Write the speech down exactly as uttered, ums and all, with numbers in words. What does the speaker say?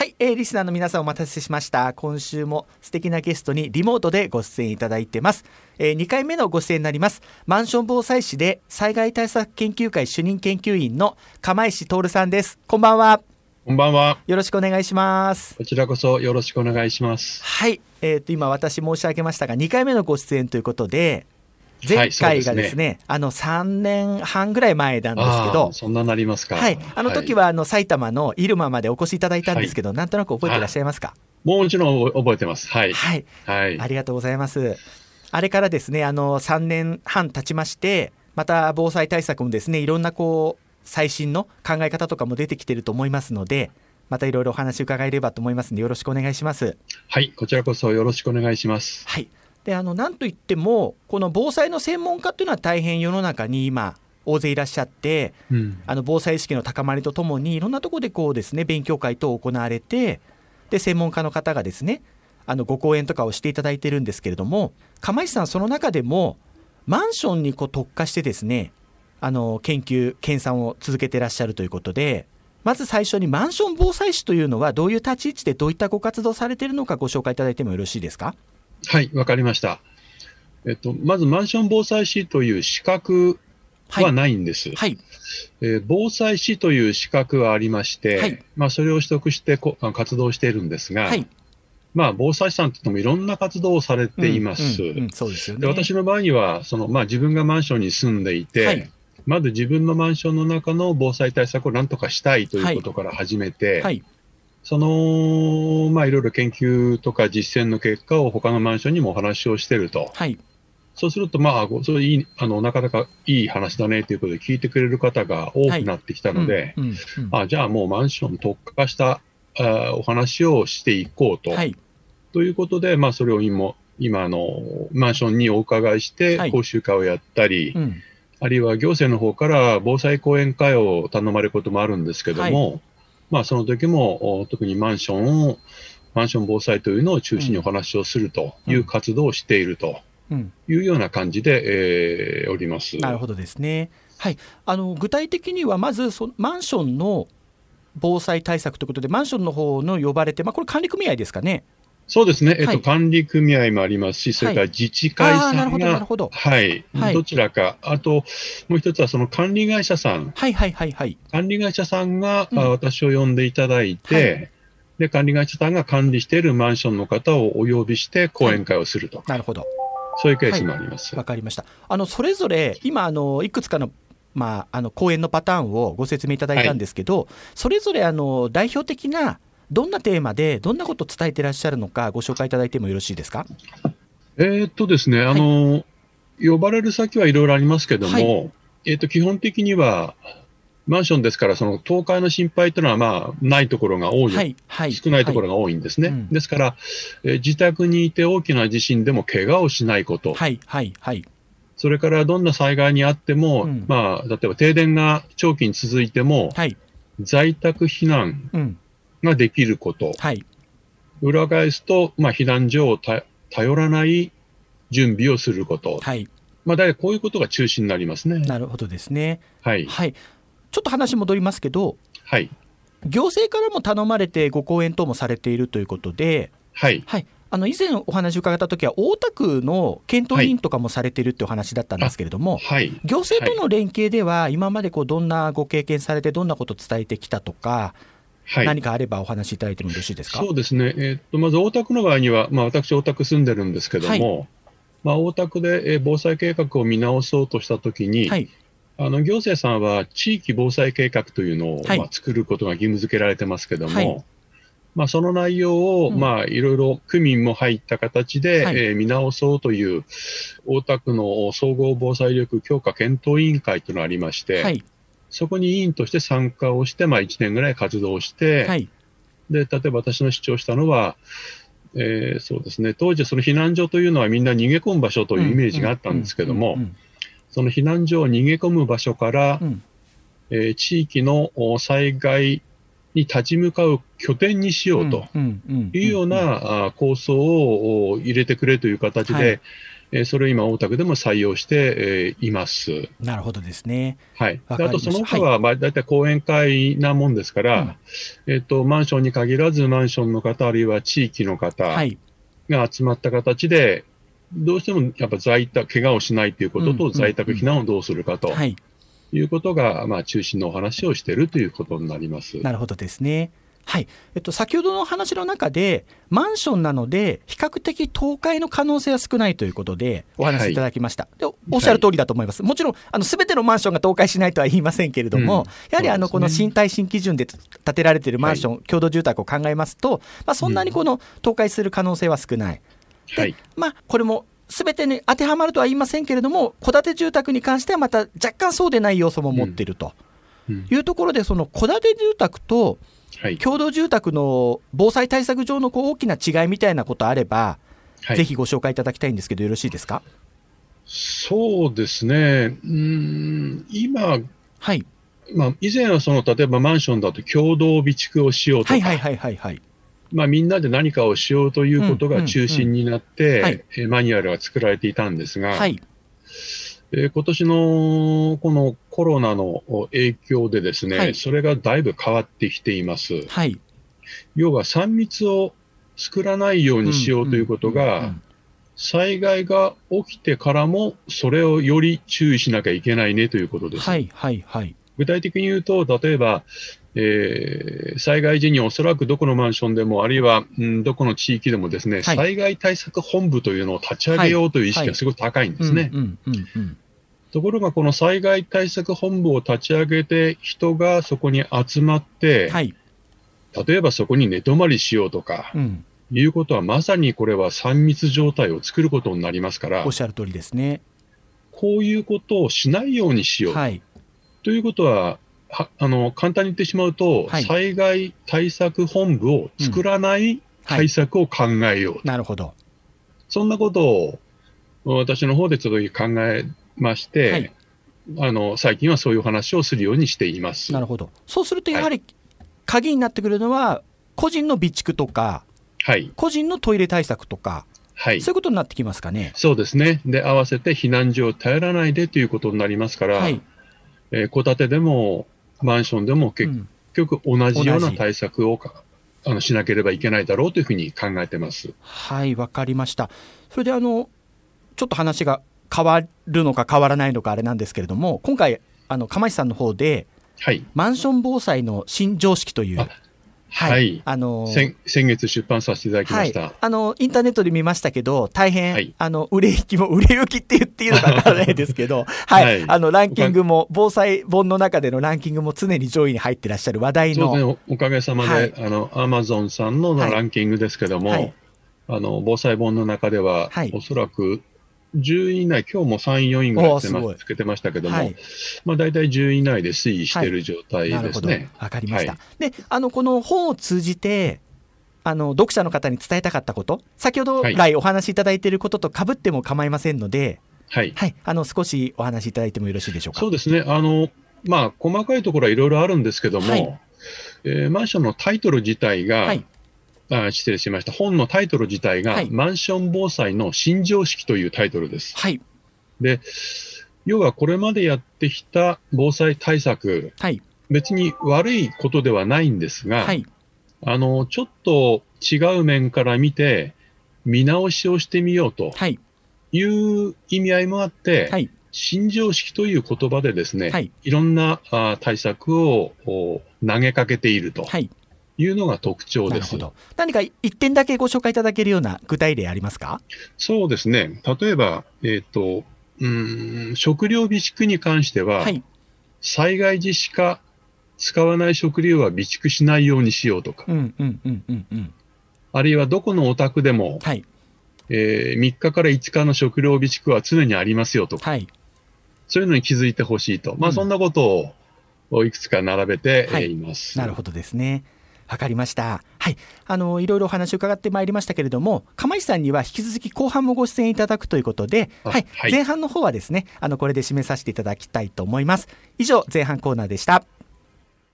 い、えー、リスナーの皆さんお待たせしました。今週も素敵なゲストにリモートでご出演いただいてます、えー、にかいめのご出演になります。マンション防災士で災害対策研究会主任研究員の釜石徹さんです。こんばんは。 こんばんは。 よろしくお願いします。 こちらこそよろしくお願いします。 はい、えー、と今私申し上げましたがにかいめのご出演ということで、前回がですね、はい、あのさんねんはんぐらい前なんですけど、 そんななりますか。 はい、あの時はあの埼玉の入間までお越しいただいたんですけど、はい、なんとなく覚えていらっしゃいますか？ もちろん覚えてます。はい、 はいはい、 ありがとうございます。あれからですね、あのさんねんはん経ちまして、また防災対策もですね、いろんなこう最新の考え方とかも出てきていると思いますので、またいろいろお話伺えればと思いますので、よろしくお願いします。 はい、こちらこそよろしくお願いします。 はい、であのなんといってもこの防災の専門家というのは大変世の中に今大勢いらっしゃって、うん、あの防災意識の高まりとともにいろんなところでこうですね、勉強会等行われて、で専門家の方がですね、あのご講演とかをしていただいてるんですけれども、釜石さんその中でもマンションにこう特化してですね、あの研究研鑽を続けてらっしゃるということで、まず最初にマンション防災士というのはどういう立ち位置でどういったご活動されているのかご紹介いただいてもよろしいですか？ はい、わかりました。えっと、まずマンション防災士という資格はないんです。はいはい、えー、防災士という資格はありまして、はい、まあ、それを取得してこ活動しているんですが、はい、まあ、防災士さんといってもいろんな活動をされています。で、私の場合にはその、まあ、自分がマンションに住んでいて、はい、まず自分のマンションの中の防災対策を何とかしたいということから始めて、はいはい、その、まあ、いろいろ研究とか実践の結果を他のマンションにもお話をしていると。はい、そうすると、まあ、それいい、あの、なかなかいい話だねということで聞いてくれる方が多くなってきたので、あ、じゃあもうマンション特化したあお話をしていこうと。はい、ということで、まあ、それを今、今のマンションにお伺いして講習会をやったり、はい、うん、あるいは行政の方から防災講演会を頼まれることもあるんですけども、はい、まあ、その時も特にマンションをマンション防災というのを中心にお話をするという活動をしているというような感じで、えー、おります。 なるほどですね。はい、あの具体的にはまずそマンションの防災対策ということで、マンションの方の呼ばれて、まあ、これ管理組合ですかね。 そうですね、えっと、はい、管理組合もありますし、それから自治会さんが、はい、はい、どちらか、あともう一つはその管理会社さん、はいはいはいはい、管理会社さんが、うん、私を呼んでいただいて、はい、で、管理会社さんが管理しているマンションの方をお呼びして講演会をすると、はい、 なるほど、 そういうケースもあります。 わ、はい、かりました。あのそれぞれ今あのいくつかのまあ、あの講演のパターンをご説明いただいたんですけど、はい、それぞれあの代表的などんなテーマでどんなことを伝えていらっしゃるのかご紹介いただいてもよろしいですか？ えーっとですね、あの、はい、呼ばれる先はいろいろありますけども、はい、えーっと基本的にはマンションですから、その倒壊の心配というのはまあないところが多い、はいはい、少ないところが多いんですね。はい、うん、ですから、えー、自宅にいて大きな地震でも怪我をしないこと。はいはいはい、それからどんな災害にあっても、うん、まあ、例えば停電が長期に続いても、はい、在宅避難ができること、うん、はい、裏返すと、まあ、避難所を頼らない準備をすること、はい、まあ、大体こういうことが中心になりますね。 なるほどですね。 はい、 はい、ちょっと話戻りますけど、 はい、 行政からも頼まれてご講演等もされているということで、 はいはい、あの以前お話を伺ったときは大田区の検討委員とかもされているというお話だったんですけれども、はい、行政との連携では今までこうどんなご経験されてどんなことを伝えてきたとか、はい、何かあればお話しいただいてもよろしいですか？ そうですね、えー、っとまず大田区の場合には、まあ、私大田区住んでるんですけども、はい、まあ、大田区で防災計画を見直そうとしたときに、はい、あの行政さんは地域防災計画というのを、はい、まあ、作ることが義務付けられてますけども、はい、まあ、その内容を、うん、まあ、いろいろ区民も入った形で、はい、えー、見直そうという大田区の総合防災力強化検討委員会というのがありまして、はい、そこに委員として参加をして、まあ、いちねんぐらい活動して、はい、で例えば私の主張したのは、えー、そうですね、当時その避難所というのはみんな逃げ込む場所というイメージがあったんですけども、その避難所を逃げ込む場所から、うん、えー、地域の災害に立ち向かう拠点にしようというような構想を入れてくれという形で、はい、 えー、それを今、大田区でも採用して、えー、います。 なるほどですね。 はい、であとその他は、まあ、大体講演会なもんですから、うん、えーと、マンションに限らず、マンションの方、あるいは地域の方が集まった形で、どうしてもやっぱ在宅、怪我をしないということと、在宅避難をどうするかと。うんうんうん、はいいうことが、まあ、中心のお話をしているということになります。 なるほどですね。はい、えっと、先ほどの話の中でマンションなので比較的倒壊の可能性は少ないということでお話しいただきました、はい、でおっしゃる通りだと思います、はい、もちろんあの全てのマンションが倒壊しないとは言いませんけれども、うん、やはりあのこの新耐震基準で建てられているマンション、はい、共同住宅を考えますと、まあ、そんなにこの倒壊する可能性は少ない、うん、で、はい、まあ、これも全てに当てはまるとは言いませんけれども、戸建て住宅に関してはまた若干そうでない要素も持っているというところで、その戸建て住宅と共同住宅の防災対策上のこう大きな違いみたいなことあれば、はい、ぜひご紹介いただきたいんですけど、よろしいですか。 そうですね、うーん今、はいまあ、以前はその例えばマンションだと共同備蓄をしようとか、はいはいはいはいはい、まあ、みんなで何かをしようということが中心になって、うんうんうんはい、マニュアルが作られていたんですが、はいえー、今年のこのコロナの影響でですね、はい、それがだいぶ変わってきています。はい、要はさん密を作らないようにしようということが、うんうんうんうん、災害が起きてからもそれをより注意しなきゃいけないねということです。はいはいはい、具体的に言うと、例えばえー、災害時におそらくどこのマンションでも、あるいは、うん、どこの地域でもですね、はい、災害対策本部というのを立ち上げようという意識がすごく高いんですね。ところが、この災害対策本部を立ち上げて、人がそこに集まって、はい、例えばそこに寝泊まりしようとか、うん、いうことは、まさにこれはさん密状態を作ることになりますから、 おっしゃる通りですね。 こういうことをしないようにしよう、はい、ということは、はあの簡単に言ってしまうと、はい、災害対策本部を作らない対策を考えよう、うんはい、なるほど。そんなことを私の方でちょっと考えまして、はい、あの最近はそういう話をするようにしています。 なるほど。そうするとやはり、はい、鍵になってくるのは個人の備蓄とか、はい、個人のトイレ対策とか、はい、そういうことになってきますかね。 そうですね。で合わせて避難所を頼らないでということになりますから、はいえー、戸建てでもマンションでも結局同じような対策を、うん、あのしなければいけないだろうというふうに考えてます。 はい、わかりました。それであのちょっと話が変わるのか変わらないのかあれなんですけれども、今回あの釜石さんの方で、はい、マンション防災の新常識という、 はい、はい、あの先先月出版させていただきました、はい、 あのインターネットで見ましたけど、大変、はい、あの売れ行きも売れ行きって言っていいのかわからないですけど、はいはい、あのランキングも防災本の中でのランキングも常に上位に入ってらっしゃる話題の、 そうですね、おかげさまで、はい、あのアマゾンさんのランキングですけども、はい、あの防災本の中では、はい、おそらくじゅうい以内、今日もさんい、よんいぐらいつけてましたけども、はい、まあ、大体じゅうい以内で推移している状態ですね。 わ、はい、かりました。はい、で、あのこの本を通じてあの読者の方に伝えたかったこと、先ほど来お話しいただいていることと被っても構いませんので、はいはい、あの少しお話しいただいてもよろしいでしょうか。 そうですね、あの、まあ、細かいところはいろいろあるんですけども、はいえー、マンションのタイトル自体が、はいあ失礼しました。本のタイトル自体が、はい、マンション防災の新常識というタイトルです。はい、で、要はこれまでやってきた防災対策、はい、別に悪いことではないんですが、はい、あのちょっと違う面から見て見直しをしてみようという意味合いもあって、はい、新常識という言葉でですね、はい、いろんなあ対策を投げかけていると。はいいうのが特徴です。なるほど。 何か一点だけご紹介いただけるような具体例ありますか。 そうですね。例えば、えっと、うーん、食料備蓄に関しては、はい、災害時しか使わない食料は備蓄しないようにしようとか、うんうんうんうんうん、あるいはどこのお宅でも、はいえー、みっかからいつかの食料備蓄は常にありますよとか、はい、そういうのに気づいてほしいと、まあ、そんなことをいくつか並べています。 はい、なるほどですね。わかりました。はい、あのいろいろお話を伺ってまいりましたけれども、釜石さんには引き続き後半もご出演いただくということで、はい、はい、前半の方はですね、あのこれで締めさせていただきたいと思います。以上、前半コーナーでした。